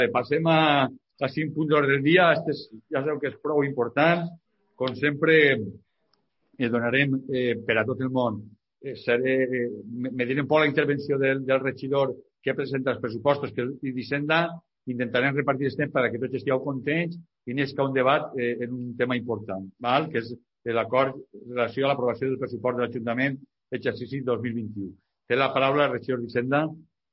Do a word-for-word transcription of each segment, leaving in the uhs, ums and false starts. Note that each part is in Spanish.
Passem a, a cinc punts d'ordre del dia. Este és, ja sabeu que és prou important. Com sempre, eh, donarem eh, per a tot el món. Eh, seré, eh, me diré un poc la intervenció del, del regidor que presenta els pressupostos, que és d'Hisenda. Intentarem repartir el temps perquè tots estigueu contents i n'esca un debat eh, en un tema important, val? Que és l'acord en relació a l'aprovació del pressupost de l'Ajuntament exercici dos mil vint-i-u. Té la paraula el regidor d'Hisenda.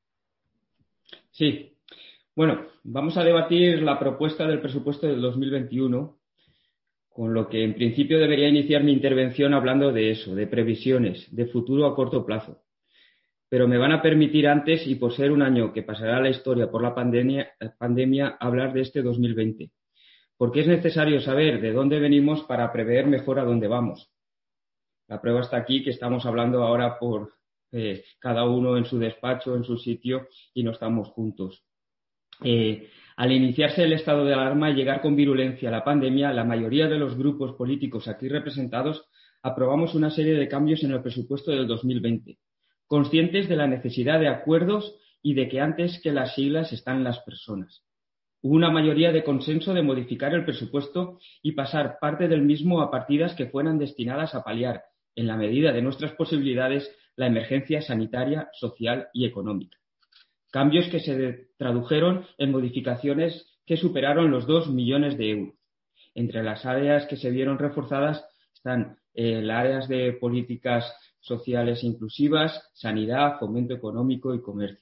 Sí. Bueno, vamos a debatir la propuesta del presupuesto del dos mil veintiuno, con lo que en principio debería iniciar mi intervención hablando de eso, de previsiones, de futuro a corto plazo. Pero me van a permitir antes, y por ser un año que pasará a la historia por la pandemia, pandemia, hablar de este dos mil veinte. Porque es necesario saber de dónde venimos para prever mejor a dónde vamos. La prueba está aquí, que estamos hablando ahora por eh, cada uno en su despacho, en su sitio, y no estamos juntos. Eh, al iniciarse el estado de alarma y llegar con virulencia a la pandemia, la mayoría de los grupos políticos aquí representados aprobamos una serie de cambios en el presupuesto del dos mil veinte, conscientes de la necesidad de acuerdos y de que antes que las siglas están las personas. Hubo una mayoría de consenso de modificar el presupuesto y pasar parte del mismo a partidas que fueran destinadas a paliar, en la medida de nuestras posibilidades, la emergencia sanitaria, social y económica. Cambios que se tradujeron en modificaciones que superaron los dos millones de euros. Entre las áreas que se vieron reforzadas están eh, las áreas de políticas sociales inclusivas, sanidad, fomento económico y comercio.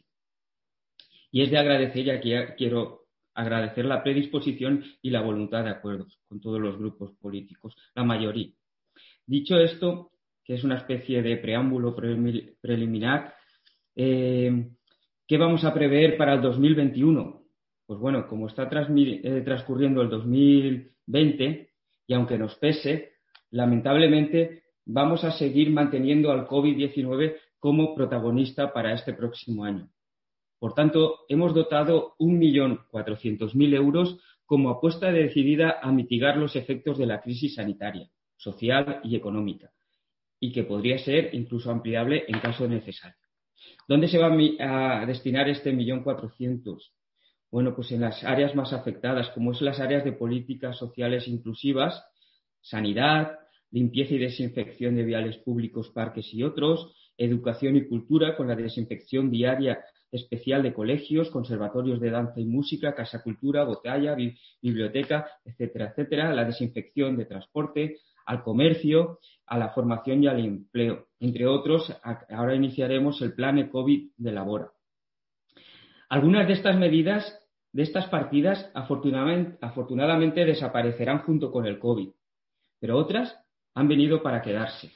Y es de agradecer, y aquí quiero agradecer la predisposición y la voluntad de acuerdos con todos los grupos políticos, la mayoría. Dicho esto, que es una especie de preámbulo preliminar, eh, ¿qué vamos a prever para el dos mil veintiuno? Pues bueno, como está eh, transcurriendo el dos mil veinte, y aunque nos pese, lamentablemente vamos a seguir manteniendo al COVID diecinueve como protagonista para este próximo año. Por tanto, hemos dotado un millón cuatrocientos mil euros como apuesta decidida a mitigar los efectos de la crisis sanitaria, social y económica, y que podría ser incluso ampliable en caso necesario. ¿Dónde se va a destinar este millón cuatrocientos? Bueno, pues en las áreas más afectadas, como es las áreas de políticas sociales inclusivas, sanidad, limpieza y desinfección de viales públicos, parques y otros, educación y cultura con la desinfección diaria especial de colegios, conservatorios de danza y música, casa cultura, botella, bi- biblioteca, etcétera, etcétera, la desinfección de transporte, al comercio, a la formación y al empleo. Entre otros, ahora iniciaremos el plan E-COVID de Labora. Algunas de estas medidas, de estas partidas, afortunadamente, afortunadamente desaparecerán junto con el COVID, pero otras han venido para quedarse.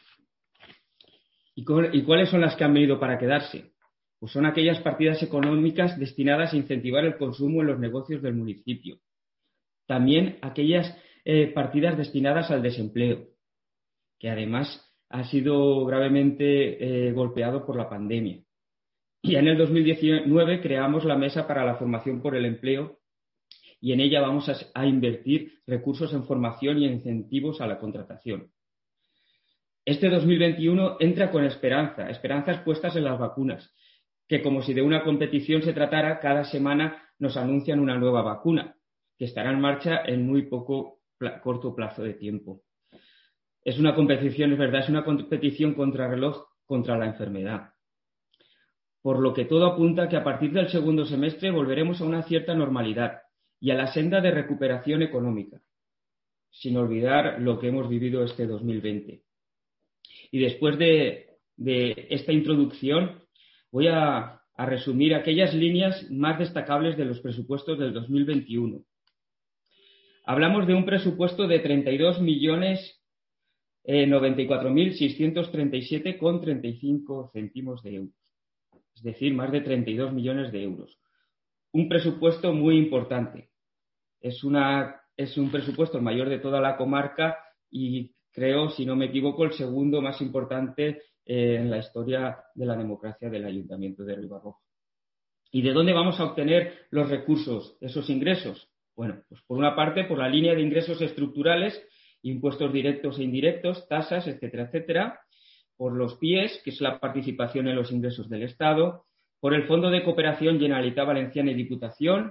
¿Y, con, ¿Y cuáles son las que han venido para quedarse? Pues son aquellas partidas económicas destinadas a incentivar el consumo en los negocios del municipio. También aquellas eh, partidas destinadas al desempleo, que además ha sido gravemente eh, golpeado por la pandemia. Y en el dos mil diecinueve creamos la Mesa para la Formación por el Empleo y en ella vamos a, a invertir recursos en formación y incentivos a la contratación. Este dos mil veintiuno entra con esperanza, esperanzas puestas en las vacunas, que como si de una competición se tratara, cada semana nos anuncian una nueva vacuna, que estará en marcha en muy poco pla- corto plazo de tiempo. Es una competición, es verdad, es una competición contra reloj contra la enfermedad. Por lo que todo apunta que a partir del segundo semestre volveremos a una cierta normalidad y a la senda de recuperación económica, sin olvidar lo que hemos vivido este dos mil veinte. Y después de, de esta introducción, voy a, a resumir aquellas líneas más destacables de los presupuestos del dos mil veintiuno. Hablamos de un presupuesto de treinta y dos millones noventa y cuatro mil seiscientos treinta y siete coma treinta y cinco céntimos de euros. Es decir, más de treinta y dos millones de euros. Un presupuesto muy importante. Es, una, es un presupuesto el mayor de toda la comarca y creo, si no me equivoco, el segundo más importante eh, en la historia de la democracia del Ayuntamiento de Ribarroja. ¿Y de dónde vamos a obtener los recursos, esos ingresos? Bueno, pues por una parte, por la línea de ingresos estructurales, impuestos directos e indirectos, tasas, etcétera, etcétera, por los P I E S, que es la participación en los ingresos del Estado, por el Fondo de Cooperación Generalitat Valenciana y Diputación,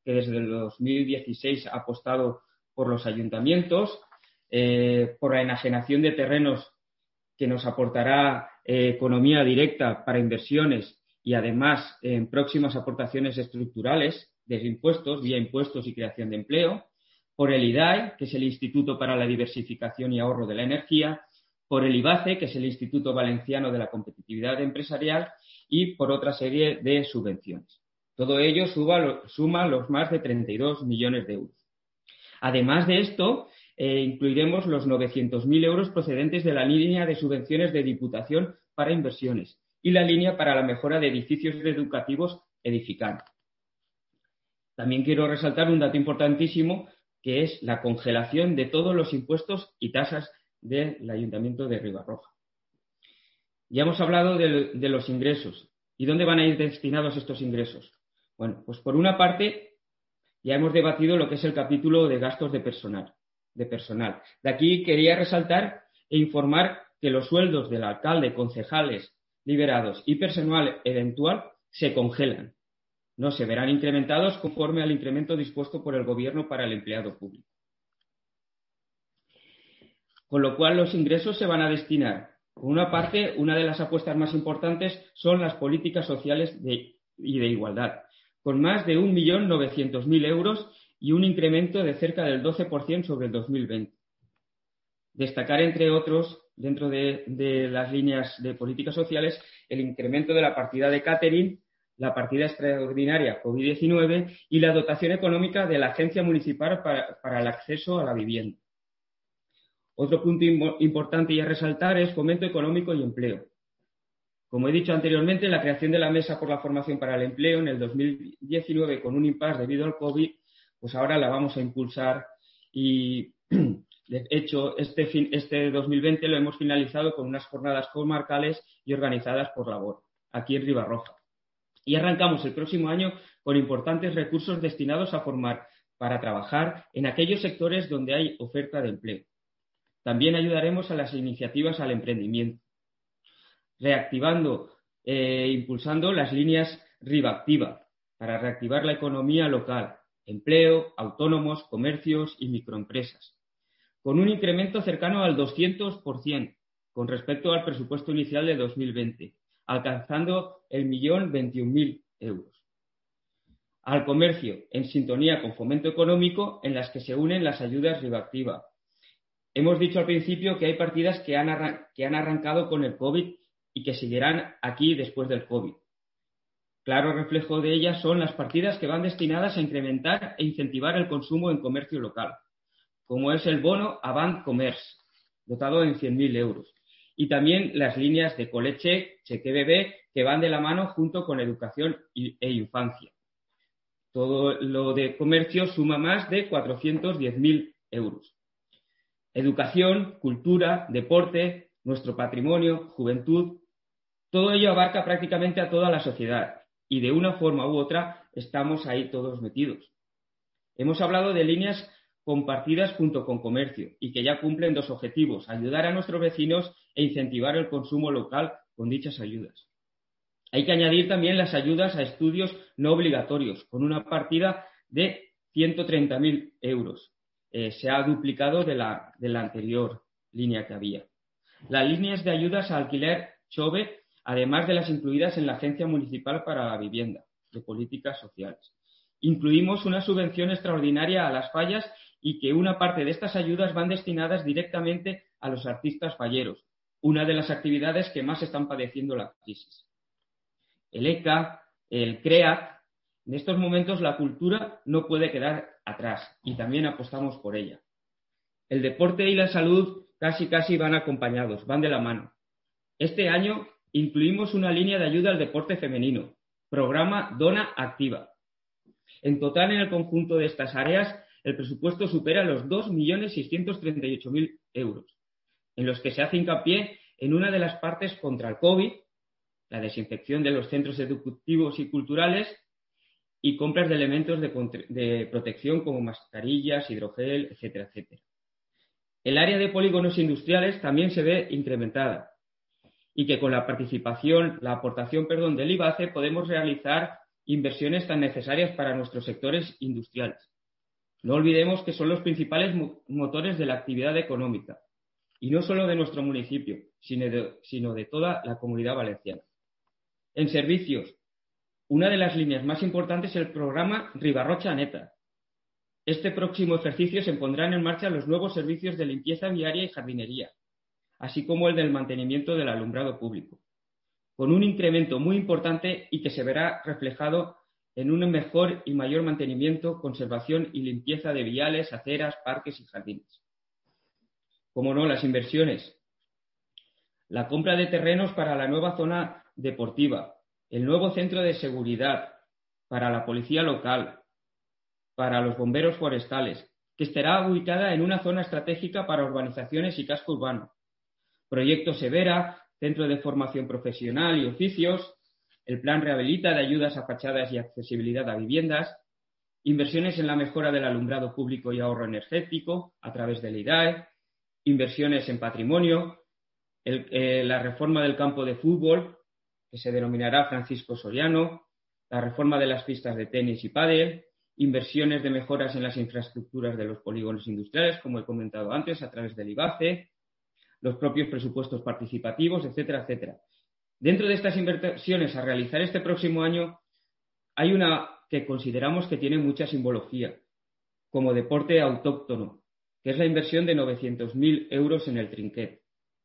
que desde el dos mil dieciséis ha apostado por los ayuntamientos, eh, por la enajenación de terrenos que nos aportará eh, economía directa para inversiones y además en eh, próximas aportaciones estructurales de impuestos, vía impuestos y creación de empleo, por el I D A E, que es el Instituto para la Diversificación y Ahorro de la Energía, por el IBACE, que es el Instituto Valenciano de la Competitividad Empresarial, y por otra serie de subvenciones. Todo ello suma, suma los más de treinta y dos millones de euros. Además de esto, eh, incluiremos los novecientos mil euros procedentes de la línea de subvenciones de Diputación para inversiones y la línea para la mejora de edificios educativos edificantes. También quiero resaltar un dato importantísimo, que es la congelación de todos los impuestos y tasas del Ayuntamiento de Ribarroja. Ya hemos hablado de, de los ingresos. ¿Y dónde van a ir destinados estos ingresos? Bueno, pues por una parte ya hemos debatido lo que es el capítulo de gastos de personal. De personal. De aquí quería resaltar e informar que los sueldos del alcalde, concejales liberados y personal eventual se congelan. No se verán incrementados conforme al incremento dispuesto por el Gobierno para el empleado público. Con lo cual, los ingresos se van a destinar. Por una parte, una de las apuestas más importantes son las políticas sociales de, y de igualdad, con más de un millón novecientos mil euros y un incremento de cerca del doce por ciento sobre el dos mil veinte. Destacar, entre otros, dentro de, de las líneas de políticas sociales, el incremento de la partida de catering, la partida extraordinaria COVID diecinueve y la dotación económica de la Agencia Municipal para, para el acceso a la vivienda. Otro punto importante y a resaltar es fomento económico y empleo. Como he dicho anteriormente, la creación de la Mesa por la Formación para el Empleo en el dos mil diecinueve con un impasse debido al COVID, pues ahora la vamos a impulsar y, de hecho, este, fin, este dos mil veinte lo hemos finalizado con unas jornadas comarcales y organizadas por Labor, aquí en Ribarroja. Y arrancamos el próximo año con importantes recursos destinados a formar para trabajar en aquellos sectores donde hay oferta de empleo. También ayudaremos a las iniciativas al emprendimiento, reactivando e impulsando las líneas RIBActiva para reactivar la economía local, empleo, autónomos, comercios y microempresas, con un incremento cercano al doscientos por ciento con respecto al presupuesto inicial de dos mil veinte, alcanzando el millón veintiún mil euros. Al comercio, en sintonía con fomento económico, en las que se unen las ayudas RIBActiva. Hemos dicho al principio que hay partidas que han, arran- que han arrancado con el COVID y que seguirán aquí después del COVID. Claro reflejo de ellas son las partidas que van destinadas a incrementar e incentivar el consumo en comercio local, como es el bono Avant Commerce, dotado en cien mil euros, y también las líneas de Coleche, Cheque Bebé, que van de la mano junto con educación e infancia. Todo lo de comercio suma más de cuatrocientos diez mil euros. Educación, cultura, deporte, nuestro patrimonio, juventud, todo ello abarca prácticamente a toda la sociedad y de una forma u otra estamos ahí todos metidos. Hemos hablado de líneas compartidas junto con comercio y que ya cumplen dos objetivos: ayudar a nuestros vecinos e incentivar el consumo local con dichas ayudas. Hay que añadir también las ayudas a estudios no obligatorios con una partida de ciento treinta mil euros. Eh, se ha duplicado de la, de la anterior línea que había. Las líneas de ayudas a alquiler CHOVE, además de las incluidas en la Agencia Municipal para la Vivienda, de Políticas Sociales. Incluimos una subvención extraordinaria a las fallas y que una parte de estas ayudas van destinadas directamente a los artistas falleros, una de las actividades que más están padeciendo la crisis. El ECA, el CREAC, en estos momentos la cultura no puede quedar atrás y también apostamos por ella. El deporte y la salud casi casi van acompañados, van de la mano. Este año incluimos una línea de ayuda al deporte femenino, programa Dona Activa. En total, en el conjunto de estas áreas, el presupuesto supera los dos millones seiscientos treinta y ocho mil euros, en los que se hace hincapié en una de las partes contra el COVID, la desinfección de los centros educativos y culturales, y compras de elementos de, de protección como mascarillas, hidrogel, etcétera, etcétera. El área de polígonos industriales también se ve incrementada y que con la participación, la aportación, perdón, del IBACE podemos realizar inversiones tan necesarias para nuestros sectores industriales. No olvidemos que son los principales motores de la actividad económica, y no solo de nuestro municipio, sino de, sino de toda la Comunidad Valenciana. En servicios, una de las líneas más importantes es el programa Ribarrocha Neta. Este próximo ejercicio se pondrán en marcha los nuevos servicios de limpieza viaria y jardinería, así como el del mantenimiento del alumbrado público, con un incremento muy importante y que se verá reflejado en un mejor y mayor mantenimiento, conservación y limpieza de viales, aceras, parques y jardines. Como no, las inversiones. La compra de terrenos para la nueva zona deportiva, el nuevo centro de seguridad para la policía local, para los bomberos forestales, que estará ubicada en una zona estratégica para urbanizaciones y casco urbano. Proyecto Severa, centro de formación profesional y oficios, el plan Rehabilita de ayudas a fachadas y accesibilidad a viviendas, inversiones en la mejora del alumbrado público y ahorro energético a través del I D A E, inversiones en patrimonio, el, eh, la reforma del campo de fútbol, que se denominará Francisco Soriano, la reforma de las pistas de tenis y pádel, inversiones de mejoras en las infraestructuras de los polígonos industriales, como he comentado antes, a través del IBACE, los propios presupuestos participativos, etcétera, etcétera. Dentro de estas inversiones a realizar este próximo año, hay una que consideramos que tiene mucha simbología, como deporte autóctono, que es la inversión de novecientos mil euros en el trinquet.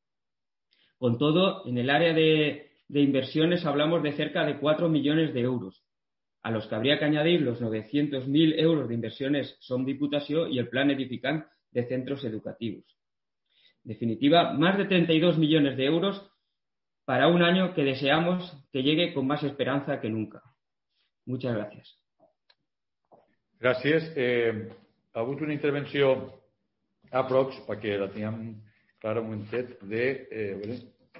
Con todo, en el área de, de inversiones hablamos de cerca de cuatro millones de euros, a los que habría que añadir los novecientos mil euros de inversiones Som Diputació y el plan edificant de centros educativos. En definitiva, más de treinta y dos millones de euros para un año que deseamos que llegue con más esperanza que nunca. Muchas gracias. Gràcies. Eh, ha hagut una intervenció aprox, perquè la teníem clara un momentet, de... Eh, a veure,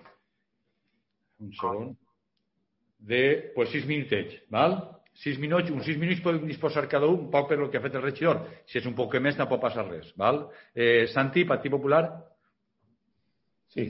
un segon. De, pues, sis minutets, val? Sis minuts, uns sis minuts podem disposar cada un, un poc per el que ha fet el regidor. Si és un poc més, no pot passar res, val? Eh, Santi, Partit Popular.